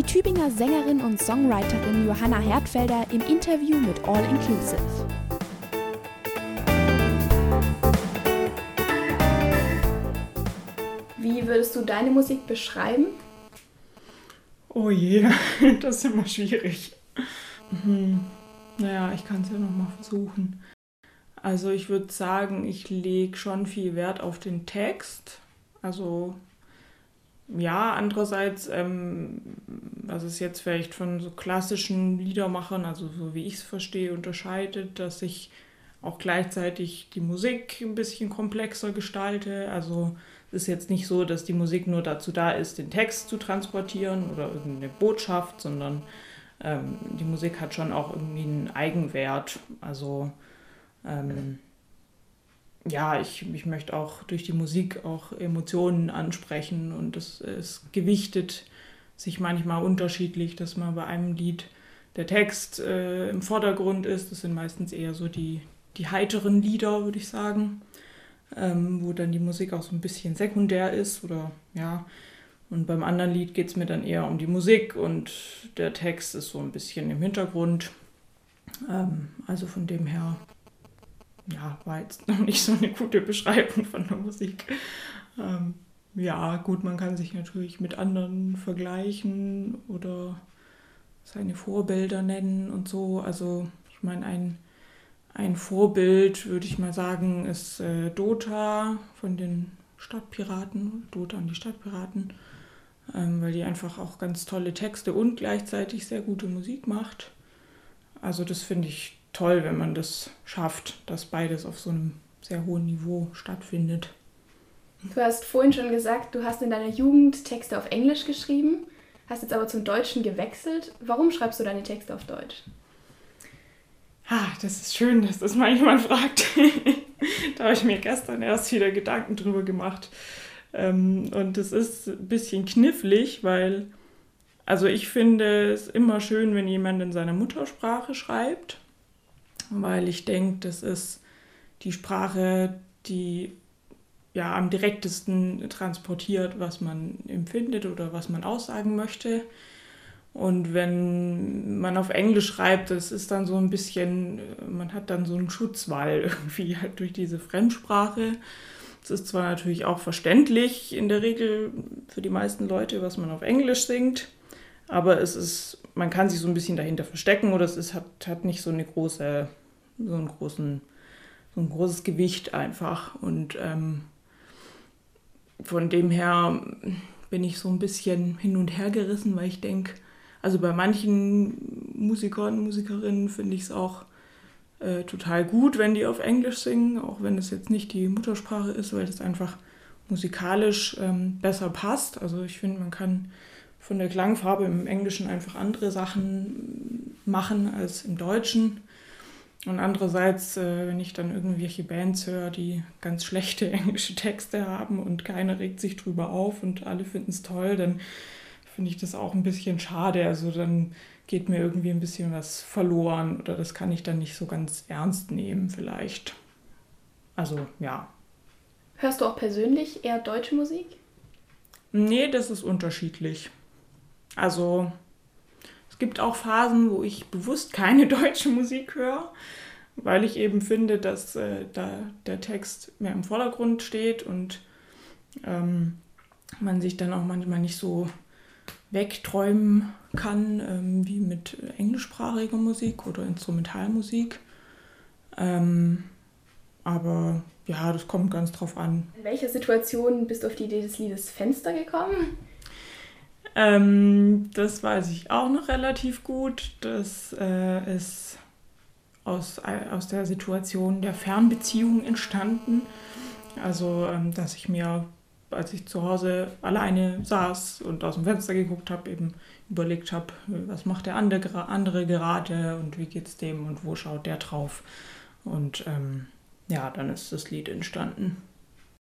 Die Tübinger Sängerin und Songwriterin Johanna Hertfelder im Interview mit All Inclusive. Wie würdest du deine Musik beschreiben? Oh je, das ist immer schwierig. Naja, ich kann es ja nochmal versuchen. Also ich würde sagen, ich lege schon viel Wert auf den Text. Also ja, andererseits, was es jetzt vielleicht von so klassischen Liedermachern, also so wie ich es verstehe, unterscheidet, dass ich auch gleichzeitig die Musik ein bisschen komplexer gestalte. Also es ist jetzt nicht so, dass die Musik nur dazu da ist, den Text zu transportieren oder irgendeine Botschaft, sondern die Musik hat schon auch irgendwie einen Eigenwert. Also ja, ich möchte auch durch die Musik auch Emotionen ansprechen und es gewichtet sich manchmal unterschiedlich, dass man bei einem Lied der Text im Vordergrund ist. Das sind meistens eher so die heiteren Lieder, würde ich sagen, wo dann die Musik auch so ein bisschen sekundär ist oder ja. Und beim anderen Lied geht es mir dann eher um die Musik und der Text ist so ein bisschen im Hintergrund. Also von dem her, ja, war jetzt noch nicht so eine gute Beschreibung von der Musik. Ja, gut, man kann sich natürlich mit anderen vergleichen oder seine Vorbilder nennen und so. Also ich meine, ein Vorbild, würde ich mal sagen, ist Dota von den Stadtpiraten, Dota und die Stadtpiraten, weil die einfach auch ganz tolle Texte und gleichzeitig sehr gute Musik macht. Also das finde ich toll, wenn man das schafft, dass beides auf so einem sehr hohen Niveau stattfindet. Du hast vorhin schon gesagt, du hast in deiner Jugend Texte auf Englisch geschrieben, hast jetzt aber zum Deutschen gewechselt. Warum schreibst du deine Texte auf Deutsch? Das ist schön, dass das mal jemand fragt. Da habe ich mir gestern erst wieder Gedanken drüber gemacht. Und es ist ein bisschen knifflig, weil, also ich finde es immer schön, wenn jemand in seiner Muttersprache schreibt, weil ich denke, das ist die Sprache, die ja am direktesten transportiert, was man empfindet oder was man aussagen möchte. Und wenn man auf Englisch schreibt, das ist dann so ein bisschen, man hat dann so einen Schutzwall irgendwie halt durch diese Fremdsprache. Es ist zwar natürlich auch verständlich in der Regel für die meisten Leute, was man auf Englisch singt, aber man kann sich so ein bisschen dahinter verstecken oder hat nicht so ein großes Gewicht einfach. Und von dem her bin ich so ein bisschen hin und her gerissen, weil ich denke, also bei manchen Musikern und Musikerinnen finde ich es auch total gut, wenn die auf Englisch singen, auch wenn es jetzt nicht die Muttersprache ist, weil das einfach musikalisch besser passt. Also ich finde, man kann von der Klangfarbe im Englischen einfach andere Sachen machen als im Deutschen. Und andererseits, wenn ich dann irgendwelche Bands höre, die ganz schlechte englische Texte haben und keiner regt sich drüber auf und alle finden es toll, dann finde ich das auch ein bisschen schade. Also dann geht mir irgendwie ein bisschen was verloren oder das kann ich dann nicht so ganz ernst nehmen vielleicht. Also ja. Hörst du auch persönlich eher deutsche Musik? Nee, das ist unterschiedlich. Also es gibt auch Phasen, wo ich bewusst keine deutsche Musik höre, weil ich eben finde, dass da der Text mehr im Vordergrund steht und man sich dann auch manchmal nicht so wegträumen kann, wie mit englischsprachiger Musik oder Instrumentalmusik. Aber ja, das kommt ganz drauf an. In welcher Situation bist du auf die Idee des Liedes Fenster gekommen? Das weiß ich auch noch relativ gut. Das ist aus der Situation der Fernbeziehung entstanden. Also, dass ich mir, als ich zu Hause alleine saß und aus dem Fenster geguckt habe, eben überlegt habe, was macht der andere gerade und wie geht's dem und wo schaut der drauf. Und ja, dann ist das Lied entstanden.